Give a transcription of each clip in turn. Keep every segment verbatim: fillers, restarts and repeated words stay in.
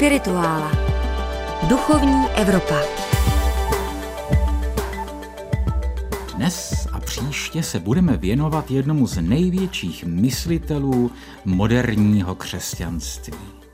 Spirituála. Duchovní Evropa. Dnes a příště se budeme věnovat jednomu z největších myslitelů moderního křesťanství.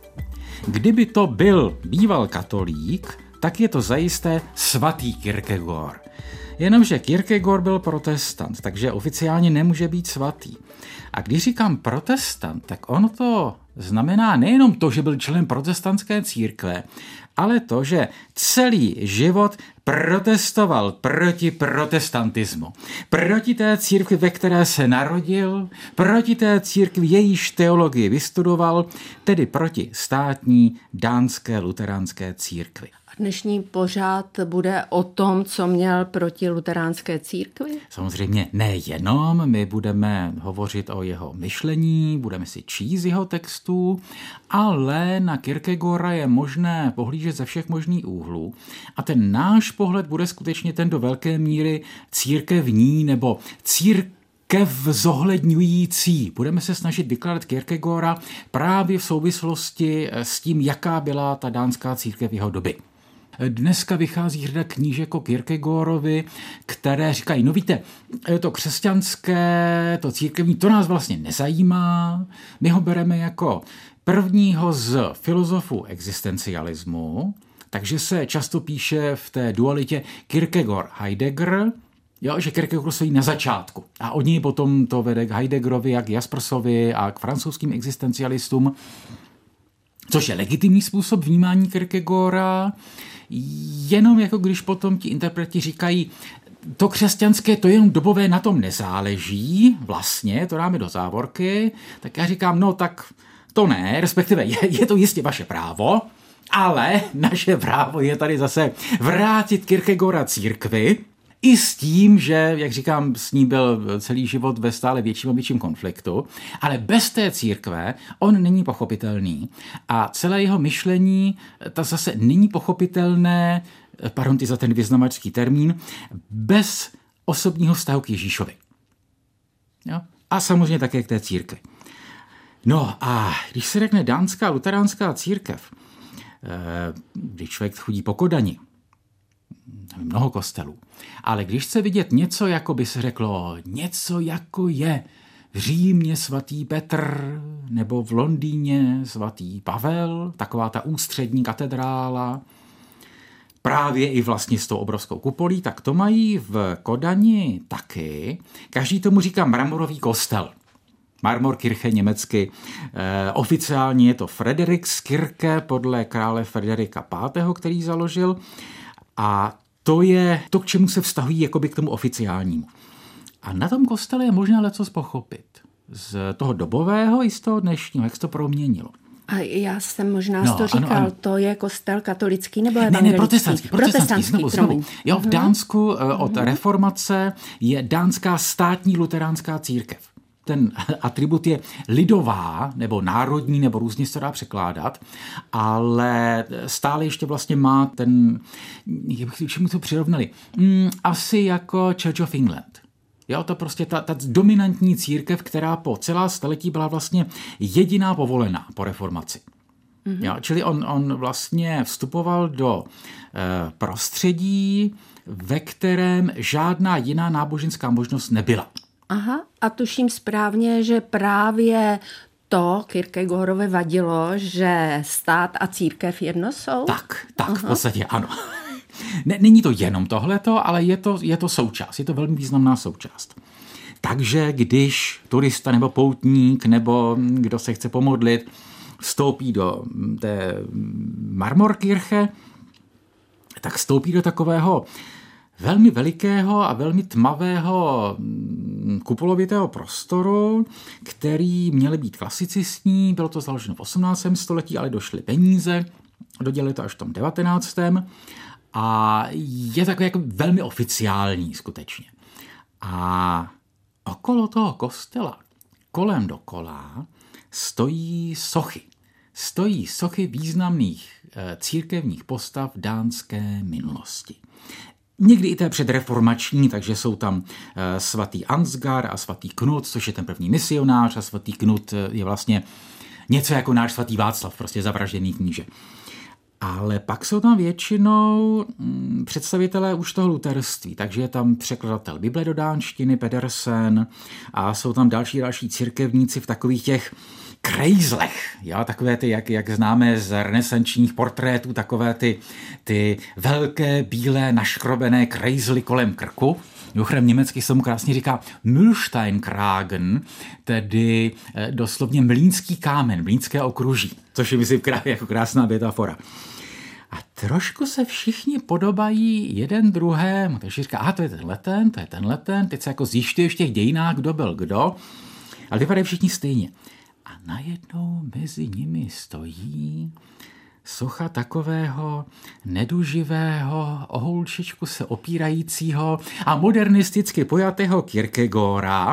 Kdyby to byl býval katolík, tak je to zajisté svatý Kierkegaard. Jenomže Kierkegaard byl protestant, takže oficiálně nemůže být svatý. A když říkám protestant, tak ono to znamená nejenom to, že byl člen protestantské církve, ale to, že celý život protestoval proti protestantismu. Proti té církvi, ve které se narodil, proti té církvi, jejíž teologii vystudoval, tedy proti státní dánské luteránské církvi. Dnešní pořád bude o tom, co měl proti luteránské církvi? Samozřejmě nejenom, my budeme hovořit o jeho myšlení, budeme si číst jeho textů, ale na Kierkegaarda je možné pohlížet ze všech možných úhlů. A ten náš pohled bude skutečně ten do velké míry církevní nebo církev zohledňující. Budeme se snažit vykládat Kierkegaarda právě v souvislosti s tím, jaká byla ta dánská církev jeho doby. Dneska vychází řada knížek o Kierkegaardovi, které říkají, no víte, to křesťanské, to církevní, to nás vlastně nezajímá. My ho bereme jako prvního z filozofů existencialismu, takže se často píše v té dualitě Kierkegaard-Heidegger, jo, že Kierkegaard stojí na začátku. A od něj potom to vede k Heideggerovi, jak Jaspersovi a k francouzským existencialistům, což je legitimní způsob vnímání Kierkegaarda, jenom jako když potom ti interpreti říkají, to křesťanské, to jenom dobové, na tom nezáleží, vlastně, to dáme do závorky, tak já říkám, no tak to ne, respektive je, je to jistě vaše právo, ale naše právo je tady zase vrátit Kierkegaarda církvi, i s tím, že, jak říkám, s ní byl celý život ve stále větším a větším konfliktu, ale bez té církve on není pochopitelný a celé jeho myšlení, ta zase není pochopitelné, pardon, ty za ten vyznavačský termín, bez osobního vztahu k Ježíšovi. Jo? A samozřejmě také k té církvi. No a když se řekne dánská luteránská církev, když člověk chodí po Kodani, mnoho kostelů. Ale když chce vidět něco, jako by se řeklo, něco jako je v Římě svatý Petr, nebo v Londýně svatý Pavel, taková ta ústřední katedrála, právě i vlastně s tou obrovskou kupolí, tak to mají v Kodani taky. Každý tomu říká mramorový kostel. Marmorkirche německy. E, oficiálně je to Frederikskirche podle krále Frederika pátého, který založil. A to je to, k čemu se vztahují jakoby k tomu oficiálnímu. A na tom kostele je možná lecos pochopit. Z toho dobového i z toho dnešního, jak se to proměnilo. A já jsem možná no, to říkal, ano, ano. To je kostel katolický nebo evangelický? Ne, ne, protestantský. protestantský, protestantský znovu, znovu. Jo, v Dánsku uh-huh. od reformace je dánská státní luteránská církev. Ten atribut je lidová, nebo národní, nebo různě se to dá překládat, ale stále ještě vlastně má ten, jak bych čemu to přirovnali, mm, asi jako Church of England. Jo, to prostě ta, ta dominantní církev, která po celá staletí byla vlastně jediná povolená po reformaci. Mm-hmm. Jo, čili on, on vlastně vstupoval do eh, prostředí, ve kterém žádná jiná náboženská možnost nebyla. Aha, a tuším správně, že právě to Kierkegaardovi vadilo, že stát a církev jedno jsou? Tak, tak, Aha. v podstatě ano. Ne, není to jenom tohleto, ale je to, je to součást, je to velmi významná součást. Takže když turista nebo poutník nebo kdo se chce pomodlit vstoupí do té Marmorkirche, tak vstoupí do takového velmi velikého a velmi tmavého kupolovitého prostoru, který měl být klasicistní, bylo to založeno v osmnáctém století, ale došly peníze, dodělali to až v tom devatenáctém a je takový jako velmi oficiální skutečně. A okolo toho kostela, kolem dokola, stojí sochy. Stojí sochy významných církevních postav dánské minulosti. Někdy i té předreformační, takže jsou tam svatý Ansgar a svatý Knut, což je ten první misionář, a svatý Knut je vlastně něco jako náš svatý Václav, prostě zavražděný kníže. Ale pak jsou tam většinou představitelé už toho luterství, takže je tam překladatel Bible do dánštiny Pedersen a jsou tam další další církevníci v takových těch krejzlech, jo, takové ty, jak, jak známe z renesančních portrétů, takové ty, ty velké, bílé, naškrobené krejzly kolem krku. Mimochodem německy se mu krásně říká Mühlsteinkragen, tedy doslovně mlýnský kámen, mlýnské okruží, což je, myslím, jako krásná metafora. A trošku se všichni podobají jeden druhému, takže říká, aha, to je tenhle ten, to je tenhle ten, teď se jako zjišťuješ v těch dějinách, kdo byl kdo, ale vypadají všichni stejně. A najednou mezi nimi stojí socha takového neduživého, o holčičku se opírajícího a modernisticky pojatého Kierkegaarda.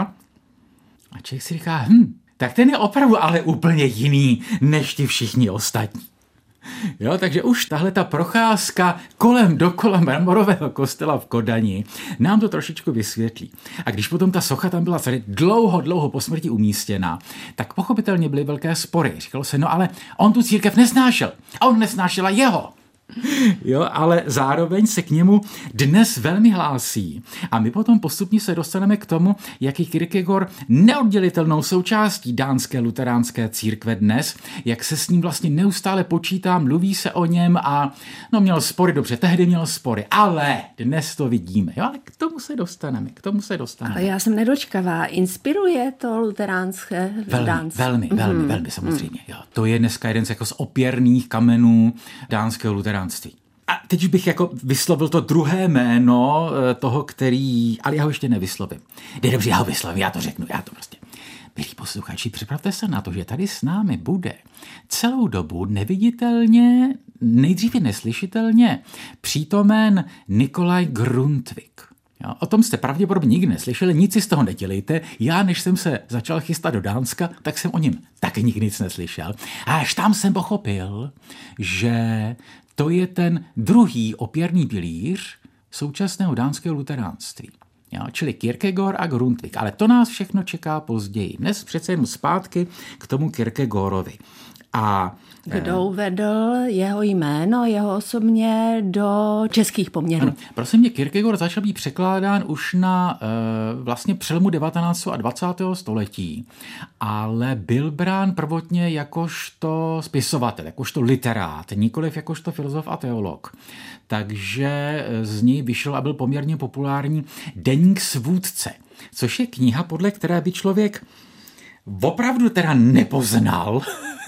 A člověk si říká, hm, tak ten je opravdu ale úplně jiný než ti všichni ostatní. Jo, takže už tahle ta procházka kolem dokola mramorového kostela v Kodani nám to trošičku vysvětlí. A když potom ta socha tam byla tady dlouho, dlouho po smrti umístěna, tak pochopitelně byly velké spory. Říkalo se, no ale on tu církev nesnášel a on nesnášela jeho. Jo, ale zároveň se k němu dnes velmi hlásí. A my potom postupně se dostaneme k tomu, jak je Kierkegaard neoddělitelnou součástí dánské luteránské církve dnes, jak se s ním vlastně neustále počítá, mluví se o něm a no měl spory, dobře, tehdy měl spory, ale dnes to vidíme. Jo, ale k tomu se dostaneme, k tomu se dostaneme. Ale já jsem nedočkavá. Inspiruje to luteránské velmi, dánské? Velmi, mm. velmi, velmi samozřejmě. Jo, to je dneska jeden z, jako z opěrných kamenů dánského luteránství. A teď bych jako vyslovil to druhé jméno toho, který, ale já ho ještě nevyslovím. Jde dobře, já ho vyslovím, já to řeknu, já to prostě. Milí posluchači, připravte se na to, že tady s námi bude celou dobu neviditelně, nejdříve neslyšitelně přítomen Nikolaj Grundtvig. Jo, o tom jste pravděpodobně nikdy neslyšeli, nic si z toho nedělejte. Já, než jsem se začal chystat do Dánska, tak jsem o něm taky nikdy nic neslyšel. A až tam jsem pochopil, že to je ten druhý opěrný pilíř současného dánského luteránství. Jo, čili Kierkegaard a Grundtvig. Ale to nás všechno čeká později. Dnes přece jen zpátky k tomu Kierkegaardovi. A kdo uvedl jeho jméno, jeho osobně do českých poměrů? Ano, prosím mě, Kierkegaard začal být překládán už na e, vlastně přelomu devatenáctého a dvacátého století, ale byl brán prvotně jakožto spisovatel, jakožto literát, nikoliv jakožto filozof a teolog. Takže z něj vyšel a byl poměrně populární Deník svůdce, což je kniha, podle které by člověk opravdu teda nepoznal,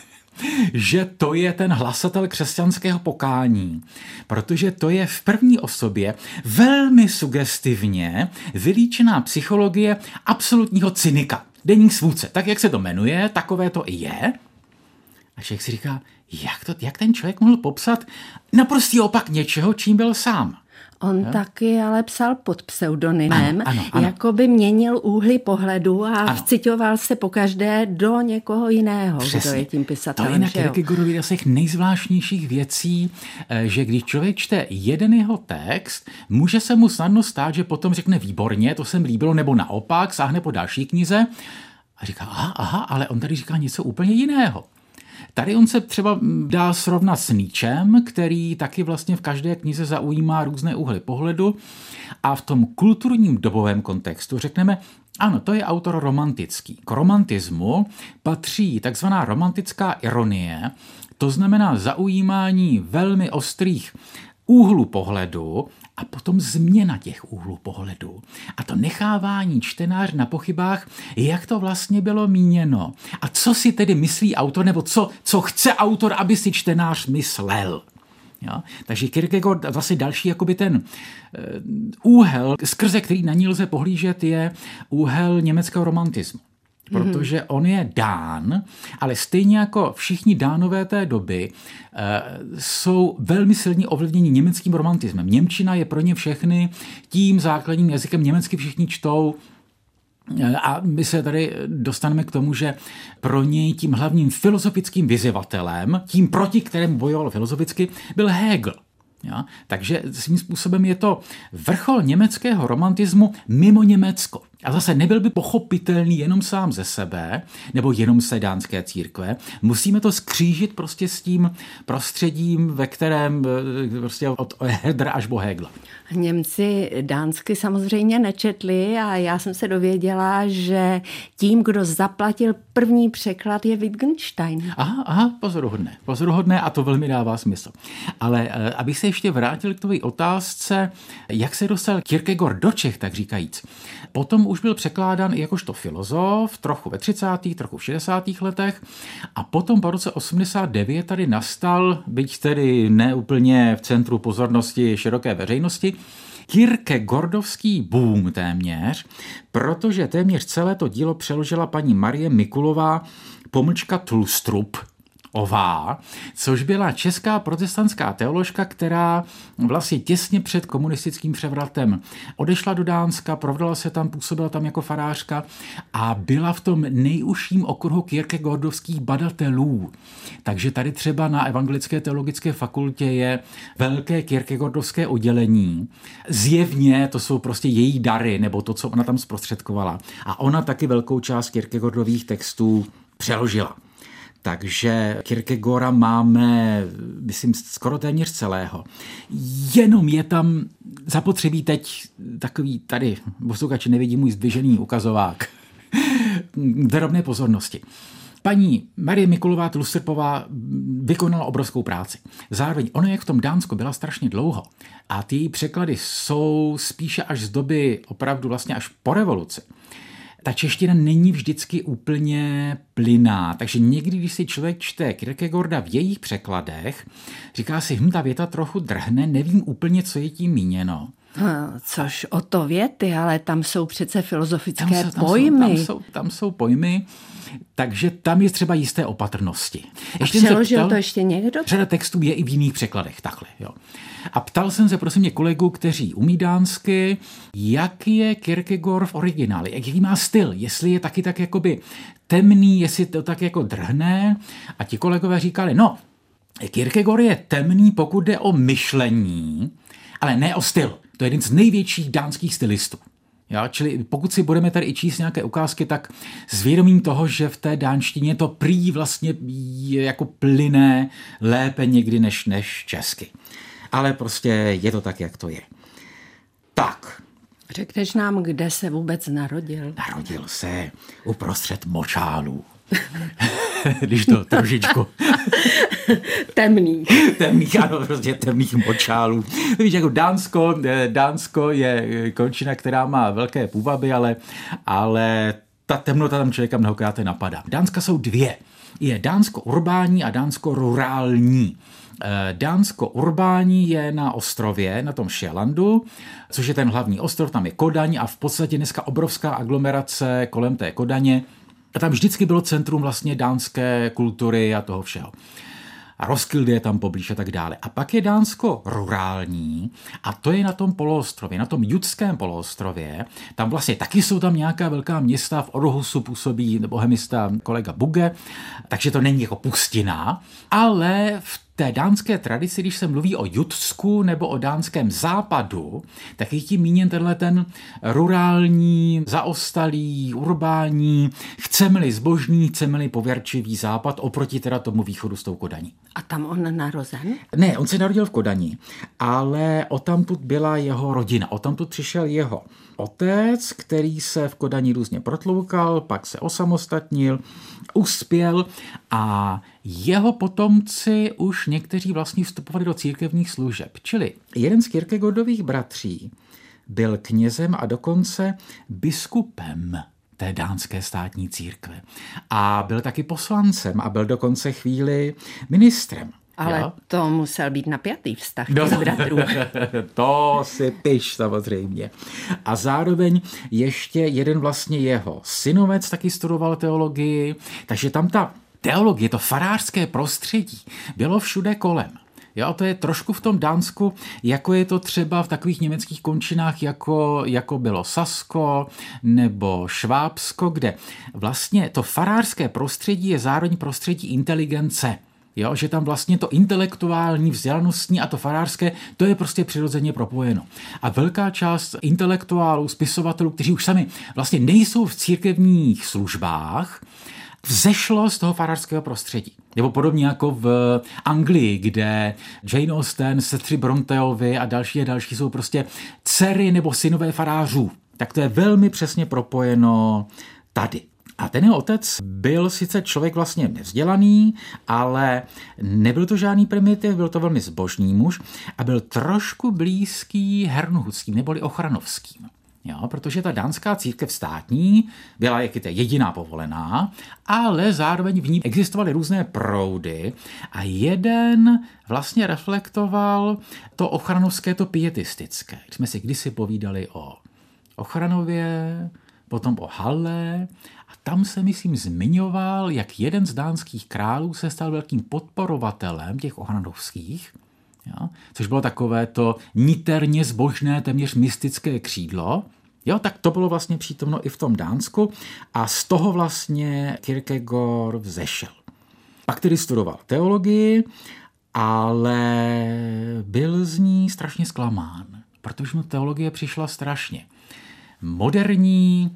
že to je ten hlasatel křesťanského pokání, protože to je v první osobě velmi sugestivně vylíčená psychologie absolutního cynika. Deník svůdce, tak jak se to jmenuje, takové to i je. A člověk si říká, jak, to, jak ten člověk mohl popsat naprostý opak něčeho, čím byl sám. On jo? taky ale psal pod pseudonymem, ano, ano, ano. jako by měnil úhly pohledu a ano. vciťoval se pokaždé do někoho jiného, Přesně. Kdo je tím pisatelem. To je na Kierkegaardově z těch nejzvláštnějších věcí, že když člověk čte jeden jeho text, může se mu snadno stát, že potom řekne výborně, to se mi líbilo, nebo naopak, sáhne po další knize a říká, aha, aha, ale on tady říká něco úplně jiného. Tady on se třeba dá srovnat s Nietzschem, který taky vlastně v každé knize zaujímá různé úhly pohledu a v tom kulturním dobovém kontextu řekneme, ano, to je autor romantický. K romantismu patří takzvaná romantická ironie, to znamená zaujímání velmi ostrých úhlů pohledu a potom změna těch úhlů pohledu. A to nechávání čtenář na pochybách, jak to vlastně bylo míněno. A co si tedy myslí autor, nebo co, co chce autor, aby si čtenář myslel. Jo? Takže Kierkegaard, vlastně další jakoby ten uh, úhel, skrze který na ní lze pohlížet, je úhel německého romantismu. Protože on je Dán, ale stejně jako všichni Dánové té doby e, jsou velmi silně ovlivněni německým romantismem. Němčina je pro ně všechny tím základním jazykem, německy všichni čtou. A my se tady dostaneme k tomu, že pro něj tím hlavním filozofickým vyzývatelem, tím proti kterému bojoval filozoficky, byl Hegel. Ja? Takže svým způsobem je to vrchol německého romantismu mimo Německo. A zase nebyl by pochopitelný jenom sám ze sebe, nebo jenom se dánské církve. Musíme to skřížit prostě s tím prostředím, ve kterém prostě od Herdera až po Hegla. Němci dánsky samozřejmě nečetli a já jsem se dověděla, že tím, kdo zaplatil první překlad, je Wittgenstein. Aha, aha, pozoruhodné, pozoruhodné a to velmi dává smysl. Ale abych se ještě vrátil k tvé otázce, jak se dostal Kierkegaard do Čech, tak říkajíc. Potom už byl překládán i jakožto filozof, trochu ve třicátých, trochu v šedesátých letech a potom po roce osmdesát devět tady nastal, byť tedy neúplně v centru pozornosti široké veřejnosti, Kierkegaardovský boom téměř, protože téměř celé to dílo přeložila paní Marie Mikulová, pomlčka Tlustrup, ová, což byla česká protestantská teoložka, která vlastně těsně před komunistickým převratem odešla do Dánska, provdala se tam, působila tam jako farářka a byla v tom nejužším okruhu kierkegaardovských badatelů. Takže tady třeba na Evangelické teologické fakultě je velké kierkegaardovské oddělení. Zjevně to jsou prostě její dary, nebo to, co ona tam zprostředkovala. A ona taky velkou část Kierkegaardových textů přeložila. Takže Kierkegaarda máme, myslím, skoro téměř celého. Jenom je tam zapotřebí teď takový tady, posluchači nevidí můj zdvižený ukazovák, drobné pozornosti. Paní Marie Mikulová Tlustrpová vykonala obrovskou práci. Zároveň ona, jak v tom Dánsku, byla strašně dlouho a ty její překlady jsou spíše až z doby opravdu vlastně až po revoluci. Ta čeština není vždycky úplně plynná, takže někdy, když si člověk čte Kierkegaarda v jejich překladech, říká si, hm, ta věta trochu drhne, nevím úplně, co je tím míněno. No, což o to věty, ale tam jsou přece filozofické tam jsou, tam pojmy. Jsou, tam, jsou, tam jsou pojmy, takže tam je třeba jisté opatrnosti. Ještě a přeložil ptal, to ještě někdo? Řada textů je i v jiných překladech, takhle, jo. A ptal jsem se, prosím mě, kolegů, kteří umí dánsky, jak je Kierkegaard v originále, jaký má styl, jestli je taky tak jakoby temný, jestli to tak jako drhne. A ti kolegové říkali, no, Kierkegaard je temný, pokud jde o myšlení, ale ne o styl. To je jeden z největších dánských stylistů. Jo, čili pokud si budeme tady i číst nějaké ukázky, tak s vědomím toho, že v té dánštině to prý vlastně je jako plyné lépe někdy než, než česky. Ale prostě je to tak, jak to je. Tak. Řekneš nám, kde se vůbec narodil? Narodil se uprostřed močálů. Když to trošičku... Temných. Temných, ano, prostě temných močálů. Víš, jako Dánsko, Dánsko je končina, která má velké půvaby, ale, ale ta temnota tam člověka mnohokrát napadá. Dánska jsou dvě. Je Dánsko urbání a Dánsko rurální. Dánsko urbání je na ostrově, na tom Sjællandu, což je ten hlavní ostrov, tam je Kodaň a v podstatě dneska obrovská aglomerace kolem té Kodaně. A tam vždycky bylo centrum vlastně dánské kultury a toho všeho. A Roskilde je tam poblíž a tak dále. A pak je Dánsko rurální a to je na tom poloostrově, na tom Jutském poloostrově. Tam vlastně taky jsou tam nějaká velká města, v Orhusu působí bohemista kolega Bugge, takže to není jako pustina, ale v té dánské tradici, když se mluví o Jutsku nebo o dánském západu, tak je tím míněn tenhle ten rurální, zaostalý, urbání, chceme-li zbožný, chceme-li pověrčivý západ oproti teda tomu východu s tou Kodaní. A tam on narozen? Ne, on se narodil v Kodani, ale odtamtud byla jeho rodina, odtamtud přišel jeho otec, který se v Kodani různě protloukal, pak se osamostatnil, uspěl a jeho potomci už někteří vlastně vstupovali do církevních služeb. Čili jeden z Kierkegaardových bratří byl knězem a dokonce biskupem té dánské státní církve. A byl taky poslancem a byl dokonce chvíli ministrem. Ale jo? To musel být napjatý vztah No, těch bratrů. To si piš samozřejmě. A zároveň ještě jeden vlastně jeho synovec taky studoval teologii, takže tam ta teologie, to farářské prostředí bylo všude kolem. Jo, to je trošku v tom Dánsku, jako je to třeba v takových německých končinách, jako, jako bylo Sasko nebo Švábsko, kde vlastně to farářské prostředí je zároveň prostředí inteligence. Jo, že tam vlastně to intelektuální, vzdělanostní a to farářské, to je prostě přirozeně propojeno. A velká část intelektuálů, spisovatelů, kteří už sami vlastně nejsou v církevních službách, vzešlo z toho farářského prostředí. Nebo podobně jako v Anglii, kde Jane Austen, sestry Bronteovi a další a další jsou prostě dcery nebo synové farářů. Tak to je velmi přesně propojeno tady. A ten jeho otec byl sice člověk vlastně nevzdělaný, ale nebyl to žádný primitiv, byl to velmi zbožný muž a byl trošku blízký hernuhutským neboli ochranovským. Jo, protože ta dánská církev státní byla jak to jediná povolená, ale zároveň v ní existovaly různé proudy a jeden vlastně reflektoval to ochranovské, to pietistické. Jsme si kdysi povídali o Ochranově, potom o Halle a tam se, myslím, zmiňoval, jak jeden z dánských králů se stal velkým podporovatelem těch ochranovských, jo, což bylo takové to niterně zbožné, téměř mystické křídlo. Jo, tak to bylo vlastně přítomno i v tom Dánsku a z toho vlastně Kierkegaard vzešel. Pak tedy studoval teologii, ale byl z ní strašně zklamán, protože mu teologie přišla strašně moderní,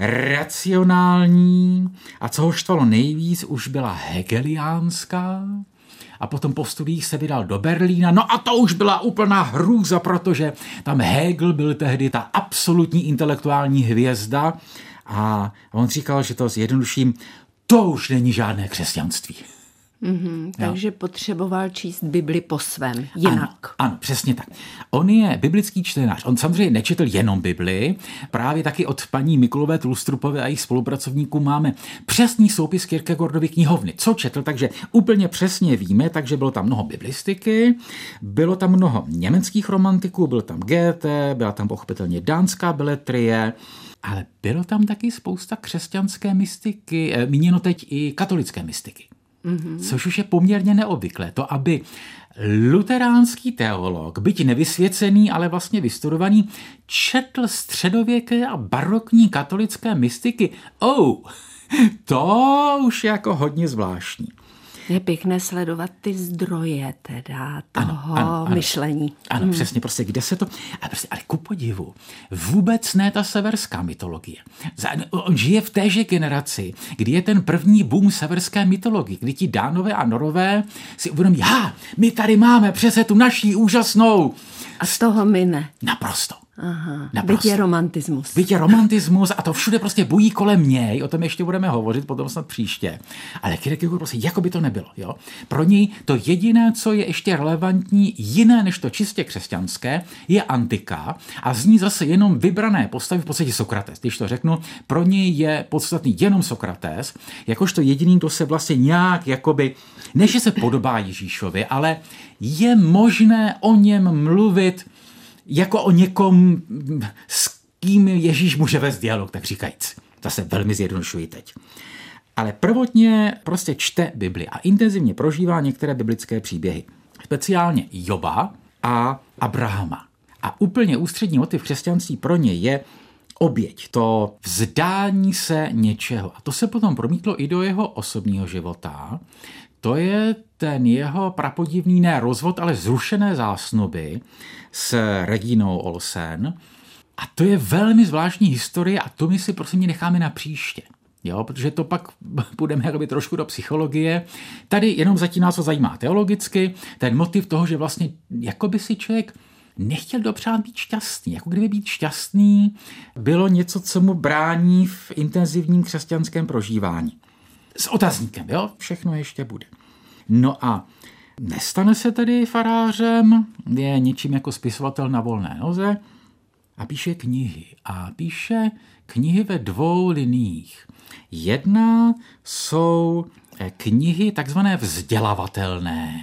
racionální a co ho štvalo nejvíc, už byla hegeliánská a potom po studiích se vydal do Berlína. No a to už byla úplná hrůza, protože tam Hegel byl tehdy ta absolutní intelektuální hvězda a on říkal, že to zjednoduším, to už není žádné křesťanství. Mm-hmm, takže potřeboval číst Bibli po svém, jinak. Ano, ano, přesně tak. On je biblický čtenář. On samozřejmě nečetl jenom Bibli, právě taky od paní Mikulové Tulstrupové a jejich spolupracovníků máme přesný soupis Kierkegaardovy knihovny. Co četl, takže úplně přesně víme, takže bylo tam mnoho biblistiky, bylo tam mnoho německých romantiků, byl tam Goethe, byla tam pochopitelně dánská beletrie, ale bylo tam taky spousta křesťanské mystiky, míněno teď i katolické mystiky. Mm-hmm. Což už je poměrně neobvyklé. To, aby luteránský teolog, byť nevysvěcený, ale vlastně vystudovaný, četl středověké a barokní katolické mystiky. Oh, to už je jako hodně zvláštní. Je pěkné sledovat ty zdroje teda toho ano, ano, ano. myšlení. Ano, hmm. přesně, prostě kde se to... Ale, prostě, ale ku podivu, vůbec ne ta severská mytologie. On žije v téže generaci, kdy je ten první boom severské mytologie, kdy ti Dánové a Norové si uvědomí, ha, my tady máme přece tu naší úžasnou... A z toho mine. Naprosto. Aha, byť je romantismus. Byť je romantismus a to všude prostě bují kolem něj, o tom ještě budeme hovořit potom snad příště. Ale Kierkegaard prostě jako by to nebylo. Jo? Pro něj to jediné, co je ještě relevantní, jiné než to čistě křesťanské, je antika a z ní zase jenom vybrané postavy, v podstatě Sokrates. Když to řeknu, pro něj je podstatný jenom Sokrates, jakožto jediný, kdo se vlastně nějak jakoby, ne že se podobá Ježíšovi, ale je možné o něm mluvit jako o někom, s kým Ježíš může vést dialog, tak říkajíc. To se velmi zjednodušuji teď. Ale prvotně prostě čte Bibli a intenzivně prožívá některé biblické příběhy. Speciálně Joba a Abrahama. A úplně ústřední motiv křesťanství pro ně je oběť, to vzdání se něčeho. A to se potom promítlo i do jeho osobního života. To je ten jeho prapodivný ne rozvod, ale zrušené zásnuby s Reginou Olsen. A to je velmi zvláštní historie a to my si prosím mě necháme na příště. Jo, protože to pak půjdeme jakoby trošku do psychologie. Tady jenom zatím nás to zajímá teologicky, ten motiv toho, že vlastně jakoby si člověk nechtěl dopřát být šťastný. Jako kdyby být šťastný bylo něco, co mu brání v intenzivním křesťanském prožívání. S otazníkem, jo? Všechno ještě bude. No a nestane se tedy farářem, je něčím jako spisovatel na volné noze a píše knihy. A píše knihy ve dvou liniích. Jedna jsou knihy takzvané vzdělavatelné,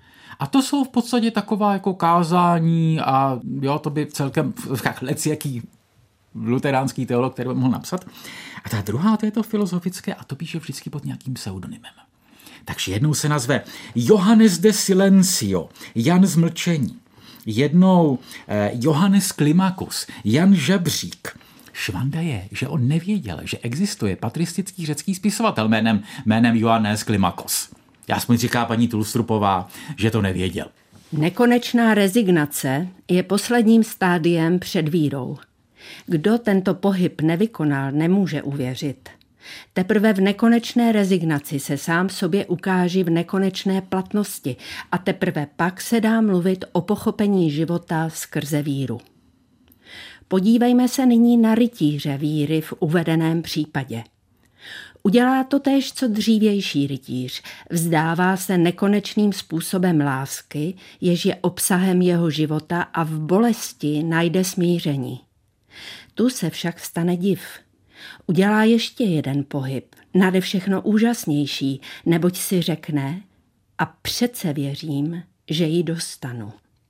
a to jsou v podstatě taková jako kázání a jo, to by celkem lecijaký luteránský teolog, který by mohl napsat. A ta druhá, to je to filozofické a to píše vždycky pod nějakým pseudonymem. Takže jednou se nazve Johannes de Silencio, Jan z mlčení. Jednou eh, Johannes Klimakos, Jan Žebřík. Švanda je, že on nevěděl, že existuje patristický řecký spisovatel jménem, jménem Johannes Klimakos. Já aspoň říká paní Tulstrupová, že to nevěděl. Nekonečná rezignace je posledním stádiem před vírou. Kdo tento pohyb nevykonal, nemůže uvěřit. Teprve v nekonečné rezignaci se sám sobě ukáže v nekonečné platnosti a teprve pak se dá mluvit o pochopení života skrze víru. Podívejme se nyní na rytíře víry v uvedeném případě. Udělá to též, co dřívější rytíř. Vzdává se nekonečným způsobem lásky, jež je obsahem jeho života a v bolesti najde smíření. Tu se však stane div. Udělá ještě jeden pohyb, nade všechno úžasnější, neboť si řekne, a přece věřím, že ji dostanu.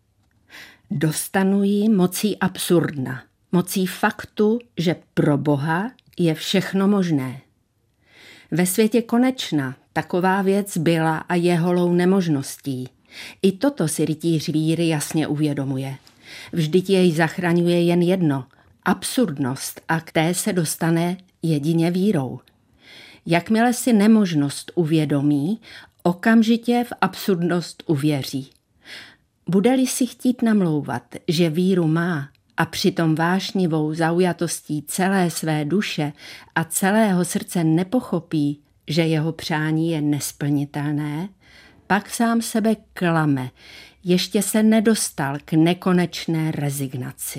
Dostanu ji mocí absurdna, mocí faktu, že pro Boha je všechno možné. Ve světě konečna taková věc byla a je holou nemožností. I toto si rytíř víry jasně uvědomuje. Vždyť jej zachraňuje jen jedno – absurdnost, a k té se dostane jedině vírou. Jakmile si nemožnost uvědomí, okamžitě v absurdnost uvěří. Bude-li si chtít namlouvat, že víru má a přitom vášnivou zaujatostí celé své duše a celého srdce nepochopí, že jeho přání je nesplnitelné, pak sám sebe klame, ještě se nedostal k nekonečné rezignaci.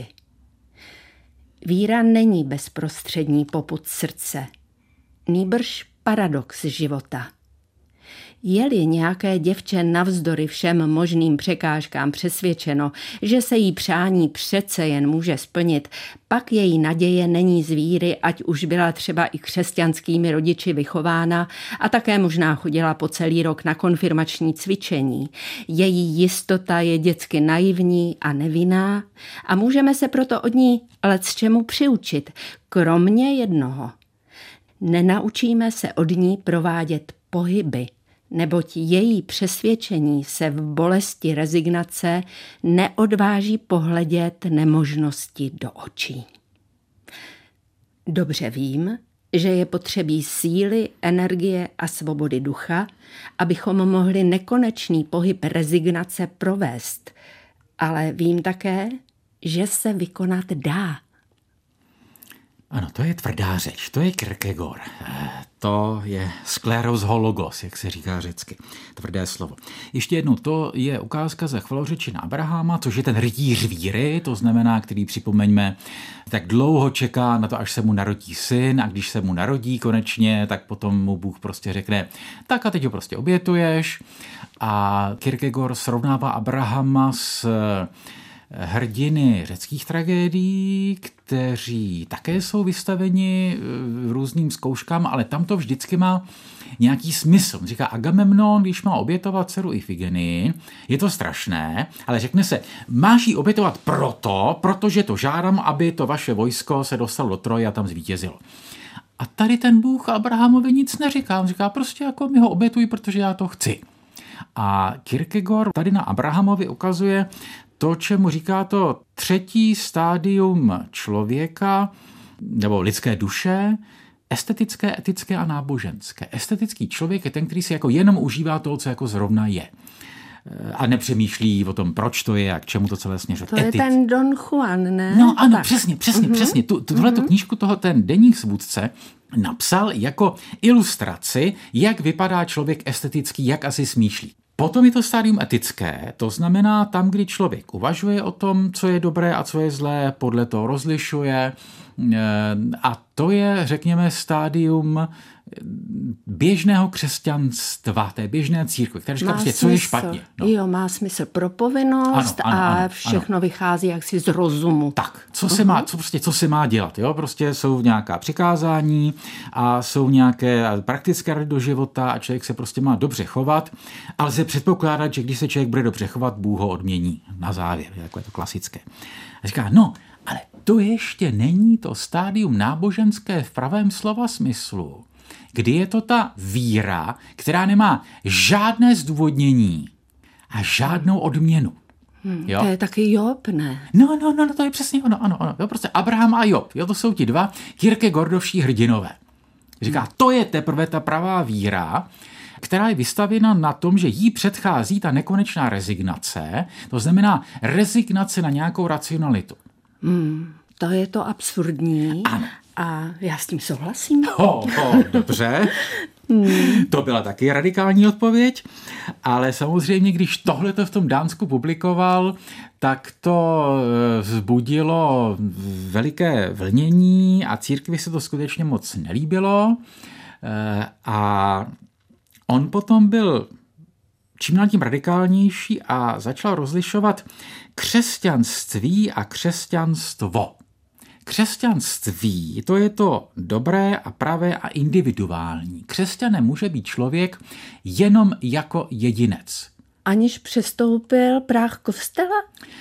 Víra není bezprostřední popud srdce, nýbrž paradox života. Je-li nějaké děvče navzdory všem možným překážkám přesvědčeno, že se jí přání přece jen může splnit, pak její naděje není z víry, ať už byla třeba i křesťanskými rodiči vychována a také možná chodila po celý rok na konfirmační cvičení. Její jistota je dětsky naivní a nevinná a můžeme se proto od ní lecčemu přiučit, kromě jednoho. Nenaučíme se od ní provádět pohyby, neboť její přesvědčení se v bolesti rezignace neodváží pohledět nemožnosti do očí. Dobře vím, že je potřebí síly, energie a svobody ducha, abychom mohli nekonečný pohyb rezignace provést, ale vím také, že se vykonat dá. Ano, to je tvrdá řeč, to je Kierkegaard. To je skleros hologos, jak se říká řecky. Tvrdé slovo. Ještě jednou, to je ukázka ze chvalořečina Abrahama, což je ten rytíř víry, to znamená, který, připomeňme, tak dlouho čeká na to, až se mu narodí syn, a když se mu narodí konečně, tak potom mu Bůh prostě řekne, tak a teď ho prostě obětuješ. A Kierkegaard srovnává Abrahama s hrdiny řeckých tragédií, kteří také jsou vystaveni různým zkouškám, ale tam to vždycky má nějaký smysl. Říká Agamemnon, když má obětovat dceru Ifigenii, je to strašné, ale řekne se, máš ji obětovat proto, protože to žádám, aby to vaše vojsko se dostalo do Troje a tam zvítězilo. A tady ten Bůh Abrahamovi nic neříká, on říká prostě jako mi ho obětuj, protože já to chci. A Kierkegaard tady na Abrahamovi ukazuje to, čemu říká to třetí stádium člověka nebo lidské duše, estetické, etické a náboženské. Estetický člověk je ten, který si jako jenom užívá toho, co jako zrovna je. A nepřemýšlí o tom, proč to je a k čemu to celé směřuje. To je Etic. Ten Don Juan, ne? No ano, tak. přesně, přesně, uh-huh. přesně. Tu, tuhletu uh-huh. knížku toho ten deník svůdce napsal jako ilustraci, jak vypadá člověk estetický, jak asi smýšlí. Potom je to stádium etické, to znamená tam, kdy člověk uvažuje o tom, co je dobré a co je zlé, podle toho rozlišuje, a to je, řekněme, stádium běžného křesťanstva, té běžné církve, která říká prostě, co je špatně. No. Jo, má smysl pro povinnost ano, ano, a ano, všechno ano. vychází jaksi z rozumu. Tak, co se má, co prostě, co se má dělat, jo? Prostě jsou nějaká přikázání a jsou nějaké praktické rady do života a člověk se prostě má dobře chovat, ale se předpokládat, že když se člověk bude dobře chovat, Bůh ho odmění na závěr, jako je to klasické. A říká, no, ale to ještě není to stádium náboženské v pravém slova smyslu, kdy je to ta víra, která nemá žádné zdůvodnění a žádnou odměnu. Hmm, jo? To je taky Job, ne? No, no, no, to je přesně ono, ano, ano. Jo, prostě Abraham a Job, jo, to jsou ti dva Kierkegaardovští hrdinové. Říká, hmm. to je teprve ta pravá víra která je vystavěna na tom, že jí předchází ta nekonečná rezignace, to znamená rezignace na nějakou racionalitu. Hmm, to je to absurdní. Ano. A já s tím souhlasím. Ho, ho, dobře. Hmm. To byla taky radikální odpověď, ale samozřejmě, když tohleto v tom Dánsku publikoval, tak to vzbudilo veliké vlnění a církvi se to skutečně moc nelíbilo. A on potom byl čím dál tím radikálnější a začal rozlišovat křesťanství a křesťanstvo. Křesťanství, to je to dobré a pravé a individuální. Křesťanem může být člověk jenom jako jedinec. Aniž přestoupil práh kostela?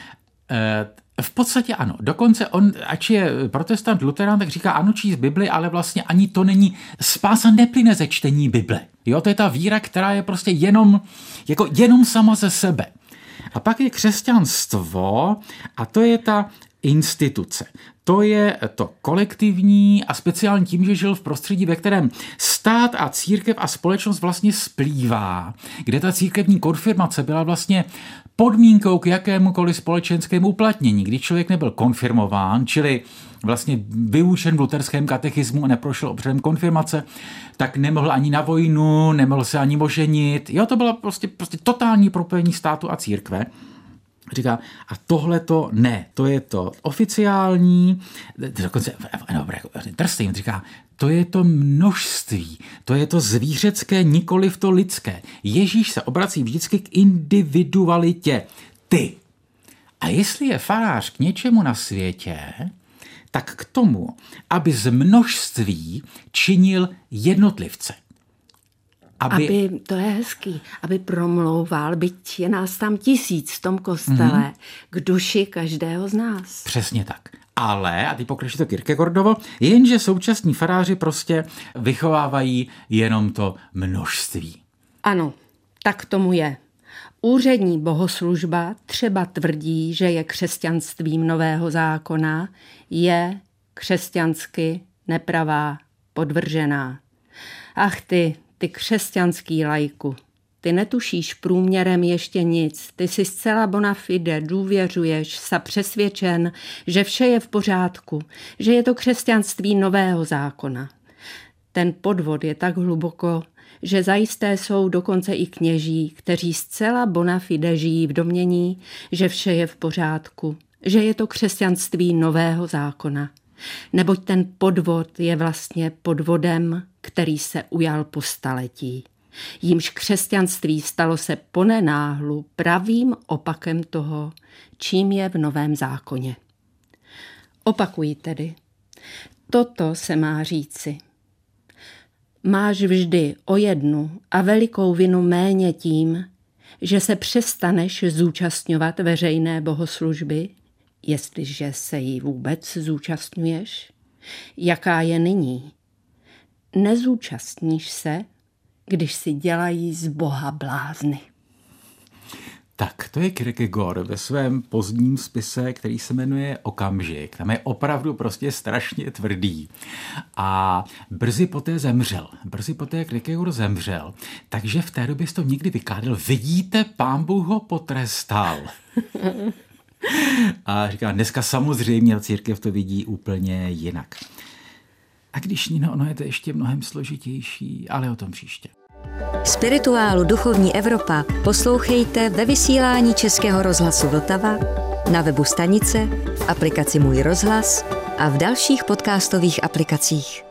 E, v podstatě ano. Dokonce on, ač je protestant luterán, tak říká ano číst Bibli, ale vlastně ani to není, spása neplyne ze čtení Bible. Jo, to je ta víra, která je prostě jenom, jako jenom sama ze sebe. A pak je křesťanstvo a to je ta instituce. To je to kolektivní a speciálně tím, že žil v prostředí, ve kterém stát a církev a společnost vlastně splývá, kde ta církevní konfirmace byla vlastně podmínkou k jakémukoliv společenskému uplatnění. Když člověk nebyl konfirmován, čili vlastně vyučen v luterském katechismu a neprošel obřadem konfirmace, tak nemohl ani na vojnu, nemohl se ani oženit. Jo, to bylo prostě, prostě totální propojení státu a církve. Říká, a tohle to ne, to je to oficiální, dokonce drsný, říká, to je to množství, to je to zvířecké, nikoliv to lidské. Ježíš se obrací vždycky k individualitě. Ty. A jestli je farář k něčemu na světě, tak k tomu, aby z množství činil jednotlivce. Aby, aby, to je hezký, aby promlouval, byť je nás tam tisíc v tom kostele, mm-hmm. k duši každého z nás. Přesně tak. Ale, a ty pokračuje to Kierkegaardovo, jenže současní faráři prostě vychovávají jenom to množství. Ano, tak tomu je. Úřední bohoslužba třeba tvrdí, že je křesťanstvím nového zákona, je křesťansky nepravá, podvržená. Ach ty, ty křesťanský laiku, ty netušíš průměrem ještě nic, ty jsi zcela bona fide, důvěřuješ, jsi přesvědčen, že vše je v pořádku, že je to křesťanství nového zákona. Ten podvod je tak hluboko, že zajisté jsou dokonce i kněží, kteří zcela bona fide žijí v domnění, že vše je v pořádku, že je to křesťanství nového zákona. Neboť ten podvod je vlastně podvodem, který se ujal po staletí. Jímž křesťanství stalo se ponenáhlu pravým opakem toho, čím je v novém zákoně. Opakuji tedy. Toto se má říci. Máš vždy o jednu a velikou vinu méně tím, že se přestaneš zúčastňovat veřejné bohoslužby, jestliže se jí vůbec zúčastňuješ. Jaká je nyní? Nezúčastníš se, když si dělají z Boha blázny. Tak, to je Kierkegaard ve svém pozdním spise, který se jmenuje Okamžik. Tam je opravdu prostě strašně tvrdý. A brzy poté zemřel. Brzy poté Kierkegaard zemřel. Takže v té době jsi to někdy vykládal. Vidíte, Pán Bůh ho potrestal. A říká, dneska samozřejmě církev to vidí úplně jinak. A když Nino, ono je to ještě mnohem složitější, ale o tom příště. Spirituálu Duchovní Evropa poslouchejte ve vysílání Českého rozhlasu Vltava, na webu stanice, v aplikaci Můj rozhlas a v dalších podcastových aplikacích.